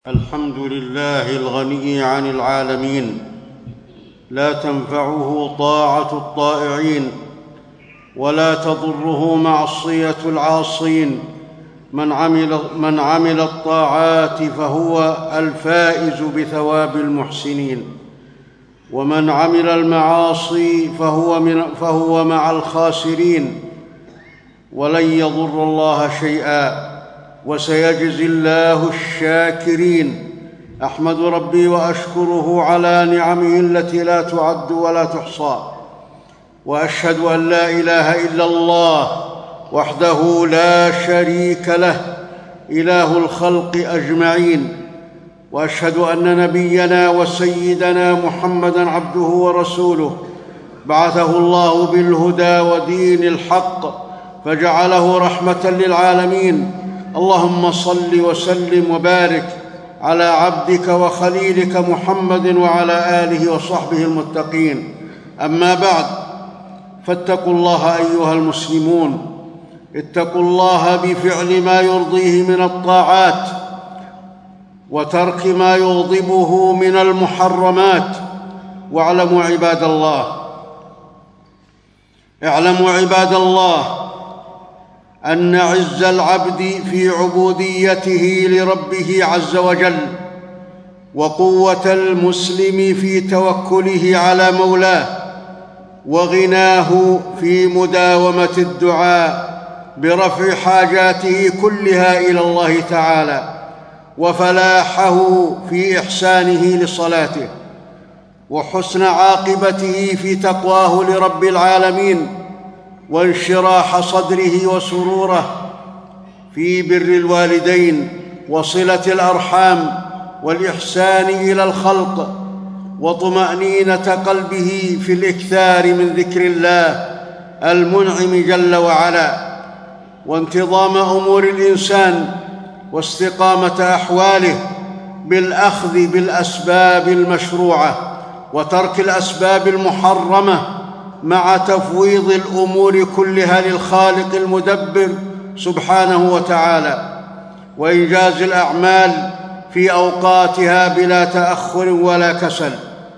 الحمد لله الغني عن العالمين، لا تنفعه طاعة الطائعين ولا تضره معصية العاصين. من عمل الطاعات فهو الفائز بثواب المحسنين، ومن عمل المعاصي فهو مع الخاسرين، ولن يضر الله شيئا، وسيجزي الله الشاكرين. احمد ربي واشكره على نعمه التي لا تعد ولا تحصى، واشهد ان لا اله الا الله وحده لا شريك له، اله الخلق اجمعين، واشهد ان نبينا وسيدنا محمدا عبده ورسوله، بعثه الله بالهدى ودين الحق فجعله رحمه للعالمين. اللهم صل وسلم وبارك على عبدك وخليلك محمد وعلى اله وصحبه المتقين. اما بعد، فاتقوا الله ايها المسلمون، اتقوا الله بفعل ما يرضيه من الطاعات وترك ما يغضبه من المحرمات. واعلموا عباد الله ان عز العبد في عبوديته لربه عز وجل، وقوه المسلم في توكله على مولاه، وغناه في مداومه الدعاء برفع حاجاته كلها الى الله تعالى، وفلاحه في احسانه لصلاته، وحسن عاقبته في تقواه لرب العالمين، وانشراح صدره وسروره في بر الوالدين وصله الارحام والاحسان الى الخلق، وطمانينه قلبه في الاكثار من ذكر الله المنعم جل وعلا، وانتظام امور الانسان واستقامه احواله بالاخذ بالاسباب المشروعه وترك الاسباب المحرمه، مع تفويض الامور كلها للخالق المدبر سبحانه وتعالى، وانجاز الاعمال في اوقاتها بلا تاخر ولا كسل.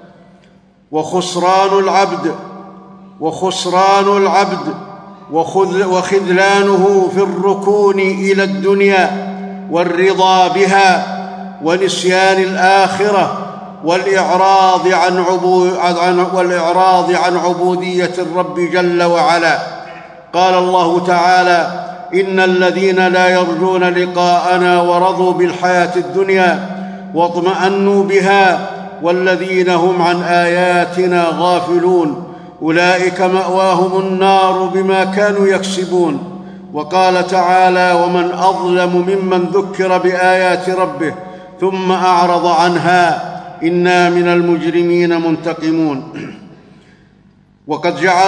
وخسران العبد وخذلانه في الركون الى الدنيا والرضا بها ونسيان الاخره والإعراض عن عبودية الرب جل وعلا. قال الله تعالى: إن الذين لا يرجون لقاءنا ورضوا بالحياة الدنيا واطمأنوا بها والذين هم عن آياتنا غافلون أولئك مأواهم النار بما كانوا يكسبون. وقال تعالى: ومن أظلم ممن ذكر بآيات ربه ثم أعرض عنها إنا من المجرمين منتقمون. وقد جعل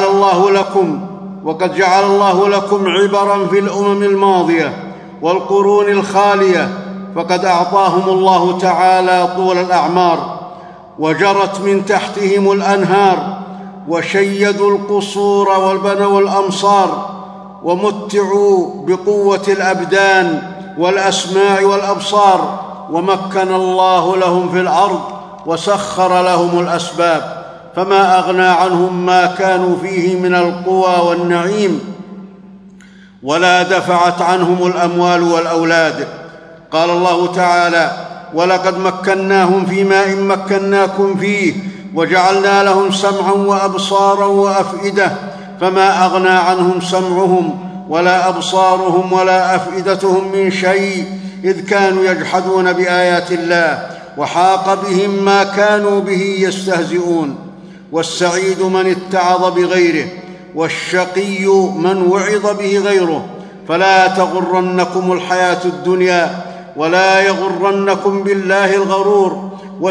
الله لكم عبرا في الأمم الماضية والقرون الخالية، فقد أعطاهم الله تعالى طول الأعمار، وجرت من تحتهم الأنهار، وشيدوا القصور وبنوا الأمصار، ومتعوا بقوة الأبدان والأسماع والأبصار، ومكن الله لهم في الأرض وسخر لهم الأسباب، فما أغنى عنهم ما كانوا فيه من القوى والنعيم، ولا دفعت عنهم الأموال والأولاد. قال الله تعالى: ولقد مكناهم في ماء مكناكم فيه وجعلنا لهم سمعا وأبصارا وأفئدة، فما أغنى عنهم سمعهم ولا أبصارهم ولا أفئدتهم من شيء إذ كانوا يجحدون بآيات الله، وحاق بهم ما كانوا به يستهزئون. والسعيد من اتعظ بغيره، والشقي من وعظ به غيره. فلا تغرنكم الحياة الدنيا ولا يغرنكم بالله الغرور،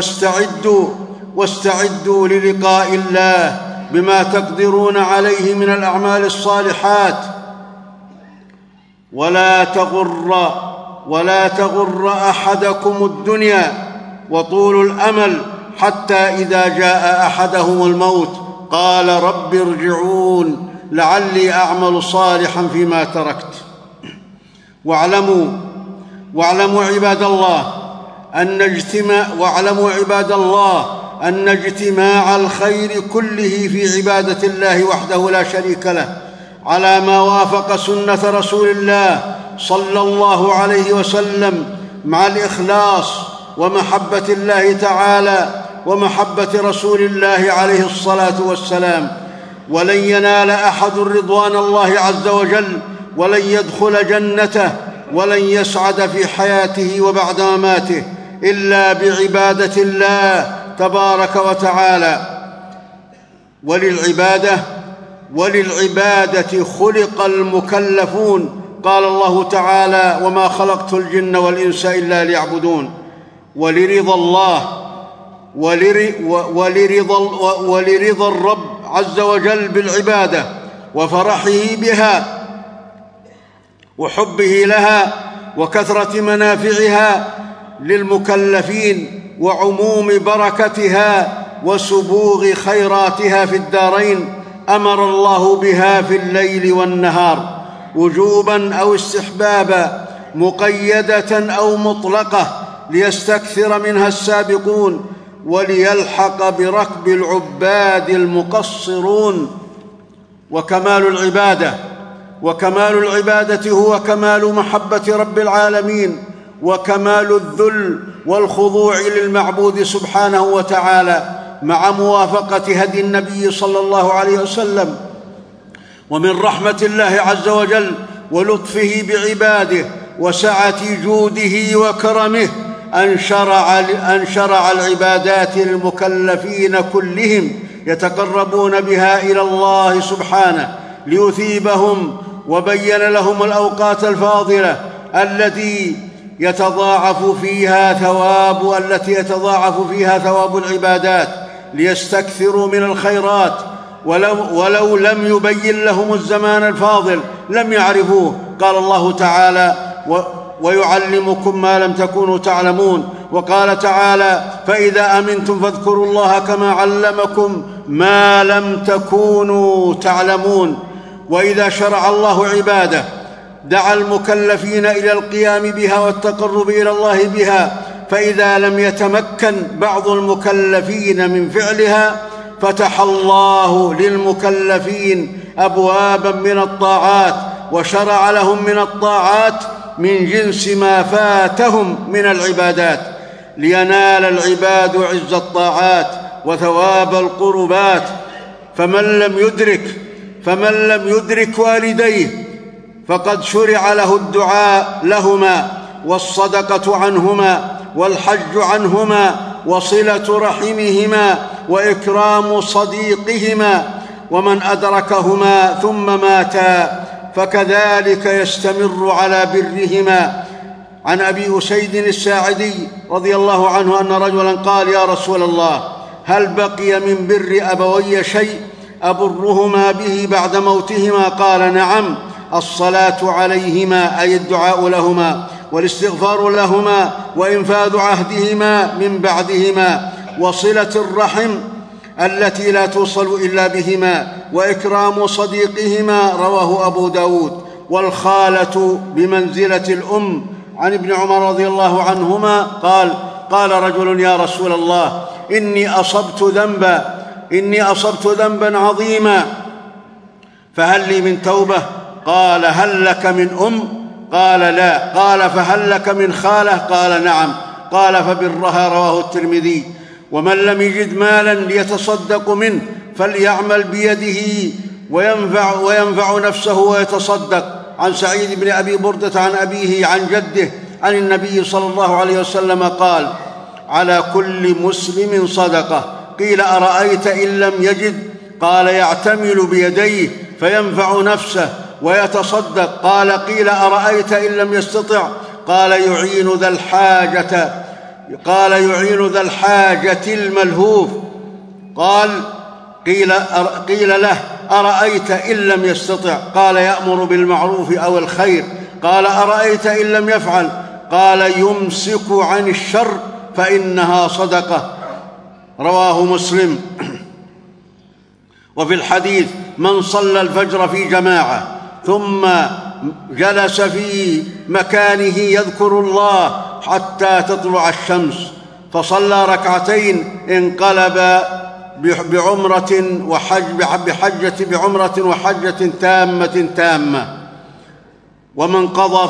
واستعدوا للقاء الله بما تقدرون عليه من الأعمال الصالحات. ولا تغر أحدكم الدنيا وطول الأمل، حتى إذا جاء أحدهم الموت قال رب ارجعون لعلي أعمل صالحا فيما تركت. واعلموا عباد الله واعلموا عباد الله أن اجتماع الخير كله في عبادة الله وحده لا شريك له على ما وافق سنة رسول الله صلى الله عليه وسلم مع الإخلاص ومحبة الله تعالى ومحبة رسول الله عليه الصلاة والسلام. ولن ينال أحد رضوان الله عز وجل ولن يدخل جنته ولن يسعد في حياته وبعد مماته إلا بعبادة الله تبارك وتعالى. وللعبادة خلق المكلفون. قال الله تعالى: وما خلقت الجن والإنس إلا ليعبدون. ولرضا الرب عز وجل بالعبادة وفرحه بها وحبه لها وكثرة منافعها للمكلفين وعموم بركتها وسبوغ خيراتها في الدارين أمر الله بها في الليل والنهار وجوبا أو استحبابا، مقيدة أو مطلقة، ليستكثر منها السابقون وليلحق بركب العباد المقصرون. وكمال العبادة هو كمال محبة رب العالمين وكمال الذل والخضوع للمعبود سبحانه وتعالى مع موافقة هدي النبي صلى الله عليه وسلم. ومن رحمة الله عز وجل ولطفه بعباده وسعة جوده وكرمه أن شرع العبادات للمكلفين كلهم يتقربون بها إلى الله سبحانه ليثيبهم، وبين لهم الأوقات الفاضلة التي يتضاعف فيها ثواب العبادات ليستكثروا من الخيرات. ولو لم يبين لهم الزمان الفاضل لم يعرفوه. قال الله تعالى: ويعلمكم ما لم تكونوا تعلمون. وقال تعالى: فإذا أمنتم فاذكروا الله كما علمكم ما لم تكونوا تعلمون. وإذا شرع الله عباده دعا المكلفين إلى القيام بها والتقرب إلى الله بها، فإذا لم يتمكن بعض المكلفين من فعلها فتح الله للمكلفين أبوابا من الطاعات وشرع لهم من الطاعات من جنس ما فاتهم من العبادات، لينال العباد عز الطاعات وثواب القربات. فمن لم يدرك والديه فقد شرع له الدعاء لهما والصدقة عنهما والحج عنهما وصلة رحمهما وإكرام صديقهما. ومن أدركهما ثم ماتا فكذلك يستمر على برهما. عن أبي أسيد الساعدي رضي الله عنه أن رجلا قال: يا رسول الله، هل بقي من بر أبوي شيء أبرهما به بعد موتهما؟ قال: نعم، الصلاة عليهما أي الدعاء لهما والاستغفار لهما وإنفاذ عهدهما من بعدهما وصلة الرحم التي لا توصل إلا بهما وإكرام صديقهما. رواه أبو داود. والخالة بمنزلة الأم. عن ابن عمر رضي الله عنهما قال رجل: يا رسول الله، إني أصبت ذنبا عظيما فهل لي من توبة؟ قال: هل لك من أم؟ قال: لا. قال: فهل لك من خالة؟ قال: نعم. قال: فبرها. رواه الترمذي. ومن لم يجد مالا ليتصدق منه فليعمل بيده وينفع نفسه ويتصدق. عن سعيد بن أبي بردة عن أبيه عن جده عن النبي صلى الله عليه وسلم قال: على كل مسلم صدقة. قيل: أرأيت إن لم يجد؟ قال: يعتمل بيديه فينفع نفسه ويتصدق. قيل: أرأيت إن لم يستطع؟ قال: يعين ذا الحاجة الملهوف. قيل له: أرأيت إن لم يستطع؟ قال: يأمر بالمعروف أو الخير. قال: أرأيت إن لم يفعل؟ قال: يمسك عن الشر فإنها صدقة. رواه مسلم. وفي الحديث: من صلى الفجر في جماعة ثم جلس في مكانه يذكر الله حتى تطلع الشمس، فصلى ركعتين انقلب بعمرة وحجة تامة. ومن قضى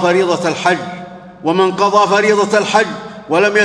فريضة الحج ولم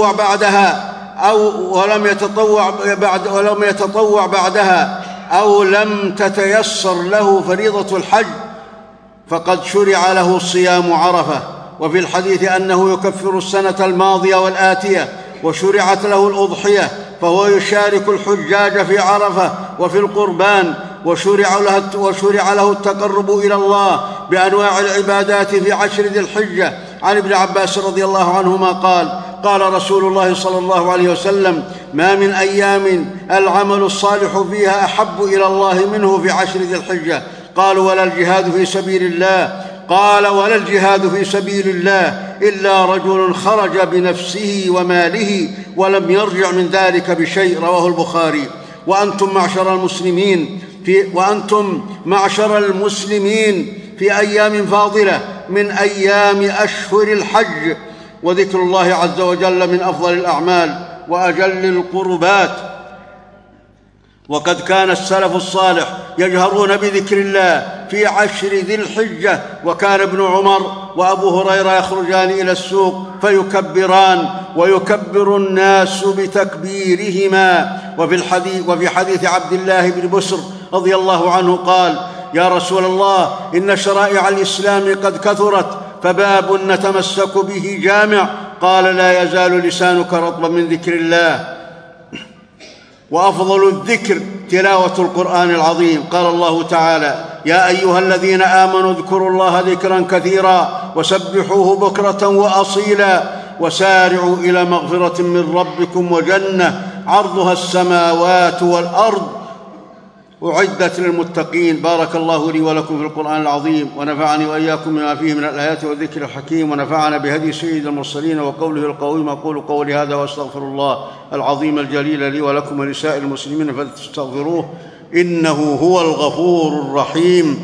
يتطوع بعدها أو لم تتيسر له فريضة الحج فقد شرع له صيام عرفة. وفي الحديث أنه يكفر السنة الماضية والآتية، وشرعت له الأضحية، فهو يشارك الحجاج في عرفة وفي القربان، وشرع له التقرب إلى الله بأنواع العبادات في 10 ذي الحجة. عن ابن عباس رضي الله عنهما قال: قال رسول الله صلى الله عليه وسلم: ما من أيام العمل الصالح فيها أحب إلى الله منه في 10 ذي الحجة. قالوا: ولا الجهاد في سبيل الله؟ قال: ولا الجهاد في سبيل الله إلا رجل خرج بنفسه وماله ولم يرجع من ذلك بشيء. رواه البخاري. وأنتم معشر المسلمين في أيام فاضلة من أيام أشهر الحج، وذكر الله عز وجل من أفضل الأعمال وأجل القربات. وقد كان السلف الصالح يجهرون بذكر الله في 10 ذي الحجة، وكان ابن عمر وأبو هريرة يخرجان إلى السوق فيكبران ويكبر الناس بتكبيرهما. وفي حديث عبد الله بن بسر رضي الله عنه قال: يا رسول الله، إن شرائع الإسلام قد كثرت، فباب نتمسك به جامع. قال: لا يزال لسانك رطبا من ذكر الله. وأفضل الذكر تلاوة القرآن العظيم. قال الله تعالى: يا أيها الذين آمنوا اذكروا الله ذكرا كثيرا وسبحوه بكرة وأصيلا وسارعوا إلى مغفرة من ربكم وجنة عرضها السماوات والأرض أعدت للمتقين. بارك الله لي ولكم في القرآن العظيم، ونفعني وإياكم بما فيه من الآيات والذكر الحكيم، ونفعنا بهدي سيد المرسلين وقوله القويم. أقول قولي هذا وأستغفر الله العظيم الجليل لي ولكم ولسائر المسلمين فاستغفروه إنه هو الغفور الرحيم.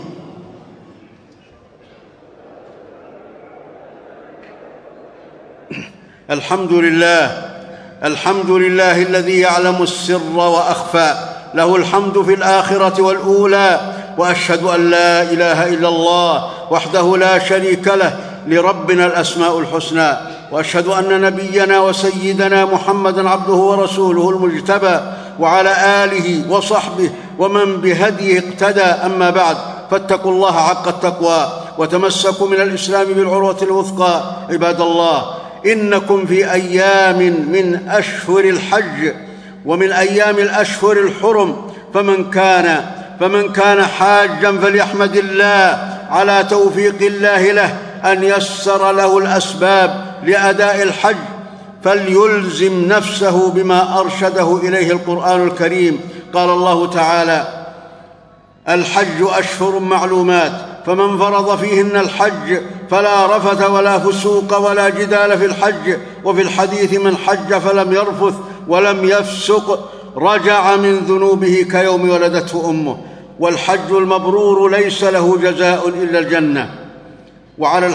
الحمد لله الذي يعلم السر وأخفى، له الحمد في الآخرة والأولى. وأشهد أن لا إله إلا الله وحده لا شريك له، لربنا الأسماء الحسنى. وأشهد أن نبينا وسيدنا محمدًا عبده ورسوله المجتبى، وعلى آله وصحبه ومن بهديه اقتدى. أما بعد، فاتقوا الله حق التقوى وتمسكوا من الإسلام بالعروة الوثقى. عباد الله، إنكم في أيام من أشهر الحج ومن أيام الأشهر الحرم، فمن كان حاجا فليحمد الله على توفيق الله له أن يسر له الأسباب لأداء الحج، فليلزم نفسه بما أرشده إليه القرآن الكريم. قال الله تعالى: الحج أشهر معلومات، فمن فرض فيهن الحج فلا رفث ولا فسوق ولا جدال في الحج. وفي الحديث: من حج فلم يرفث ولم يفسق رجع من ذنوبه كيوم ولدته أمه. والحج المبرور ليس له جزاء إلا الجنة. وعلى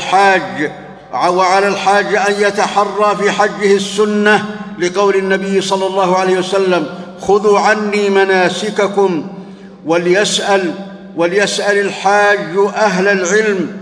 الحاج أن يتحرى في حجه السنة، لقول النبي صلى الله عليه وسلم: خذوا عني مناسككم. وليسأل الحاج أهل العلم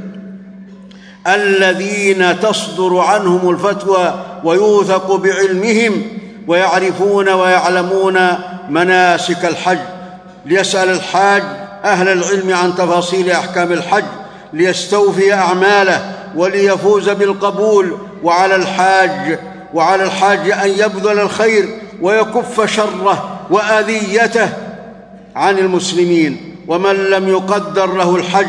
الذين تصدر عنهم الفتوى ويوثق بعلمهم ويعرفون ويعلمون مناسك الحج. ليسأل الحاج أهل العلم عن تفاصيل أحكام الحج ليستوفي أعماله وليفوز بالقبول. وعلى الحاج أن يبذل الخير ويكف شره وأذيته عن المسلمين. ومن لم يقدر له الحج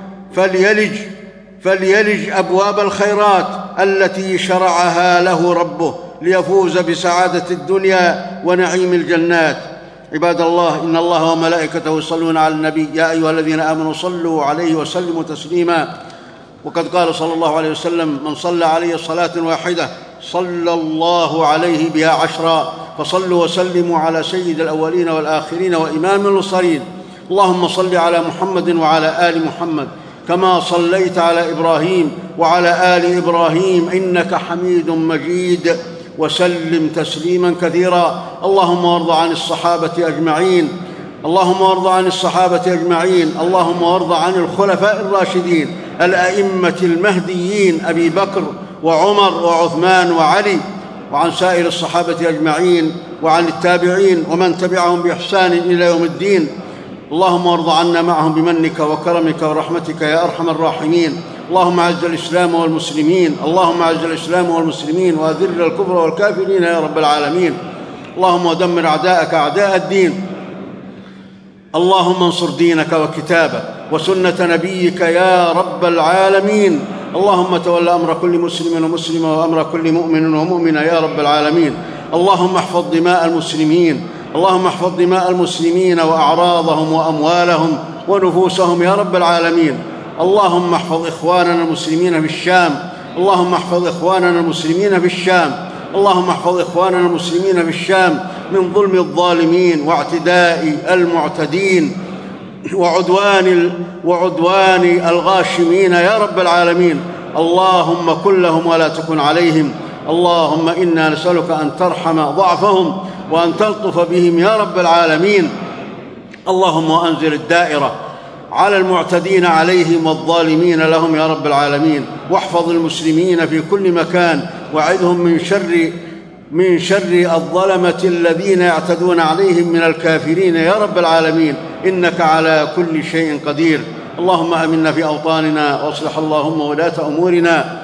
فليلج أبواب الخيرات التي شرعها له ربه ليفوز بسعادة الدنيا ونعيم الجنات. عباد الله، إن الله وملائكته يصلون على النبي، يا أيها الذين آمنوا صلوا عليه وسلموا تسليما. وقد قال صلى الله عليه وسلم: من صلى علي صلاة واحدة صلى الله عليه بها 10. فصلوا وسلموا على سيد الأولين والآخرين وإمام المرسلين. اللهم صل على محمد وعلى آل محمد كما صليت على إبراهيم وعلى آل إبراهيم إنك حميد مجيد، وسلم تسليما كثيرا. اللهم وارض عن الصحابة أجمعين، اللهم وارض عن الصحابة أجمعين، اللهم وارض عن الخلفاء الراشدين الأئمة المهديين أبي بكر وعمر وعثمان وعلي، وعن سائر الصحابة أجمعين، وعن التابعين ومن تبعهم بإحسان إلى يوم الدين. اللهم وارض عنا معهم بمنك وكرمك ورحمتك يا أرحم الراحمين. اللهم أعز الإسلام والمسلمين، اللهم أعز الإسلام والمسلمين وأذل الكفر والكافرين يا رب العالمين. اللهم ودمر أعداءك أعداء الدين. اللهم انصر دينك وكتابك وسنة نبيك يا رب العالمين. اللهم تول أمر كل مسلم ومسلمة وأمر كل مؤمن ومؤمنة يا رب العالمين. اللهم احفظ دماء المسلمين، اللهم احفظ دماء المسلمين وأعراضهم وأموالهم ونفوسهم يا رب العالمين. اللهم احفظ إخواننا المسلمين في الشام، اللهم احفظ إخواننا المسلمين في الشام، اللهم احفظ إخواننا المسلمين في الشام من ظلم الظالمين واعتداء المعتدين وعدوان الغاشمين يا رب العالمين. اللهم كن لهم ولا تكن عليهم. اللهم إنا نسألك أن ترحم ضعفهم وأن تلطف بهم يا رب العالمين. اللهم وأنزل الدائرة على المعتدين عليهم والظالمين لهم يا رب العالمين، واحفظ المسلمين في كل مكان، وعذهم من شر الظلمة الذين يعتدون عليهم من الكافرين يا رب العالمين، إنك على كل شيء قدير. اللهم آمنا في أوطاننا واصلح اللهم ولاة أمورنا.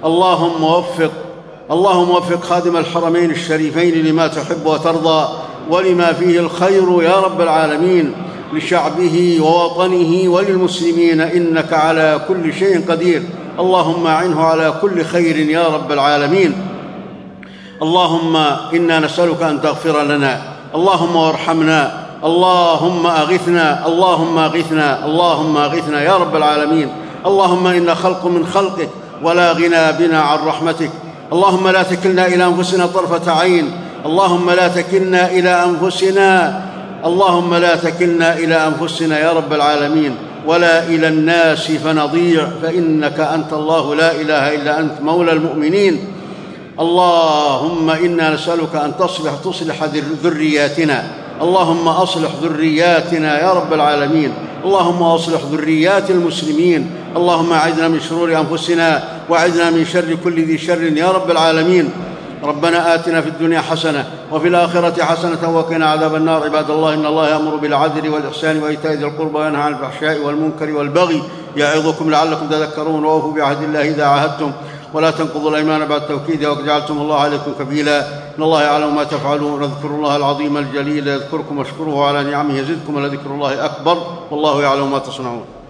اللهم وفق خادم الحرمين الشريفين لما تحب وترضى ولما فيه الخير يا رب العالمين، لشعبه ووطنه وللمسلمين، إنك على كل شيء قدير. اللهم أعنه على كل خير يا رب العالمين. اللهم إنا نسألك أن تغفر لنا، اللهم وارحمنا، اللهم أغثنا، اللهم أغثنا، اللهم أغثنا يا رب العالمين. اللهم إنا خلق من خلقك ولا غنى بنا عن رحمتك. اللهم لا تكلنا إلى أنفسنا طرفة عين، اللهم لا تكلنا إلى أنفسنا، اللهم لا تكلنا إلى أنفسنا يا رب العالمين ولا إلى الناس فنضيع، فإنك أنت الله لا إله إلا أنت مولى المؤمنين. اللهم إنا نسألك أن تصلح ذرياتنا، اللهم أصلح ذرياتنا يا رب العالمين، اللهم أصلح ذريات المسلمين. اللهم أعذنا من شرور أنفسنا وأعذنا من شر كل ذي شر يا رب العالمين. ربنا آتنا في الدنيا حسنة وفي الآخرة حسنة وقنا عذاب النار. عباد الله، إن الله يأمر بالعدل والإحسان وإيتاء ذي القربى وينهى عن الفحشاء والمنكر والبغي يعظكم لعلكم تذكرون. وأوفوا بعهد الله إذا عاهدتم ولا تنقضوا الأيمان بعد توكيدها وجعلتم الله عليكم كفيلا. إن الله يعلم ما تفعلون. اذكروا الله العظيم الجليل يذكركم واشكروه على نعمه يزدكم ولذكر الله أكبر والله يعلم ما تصنعون.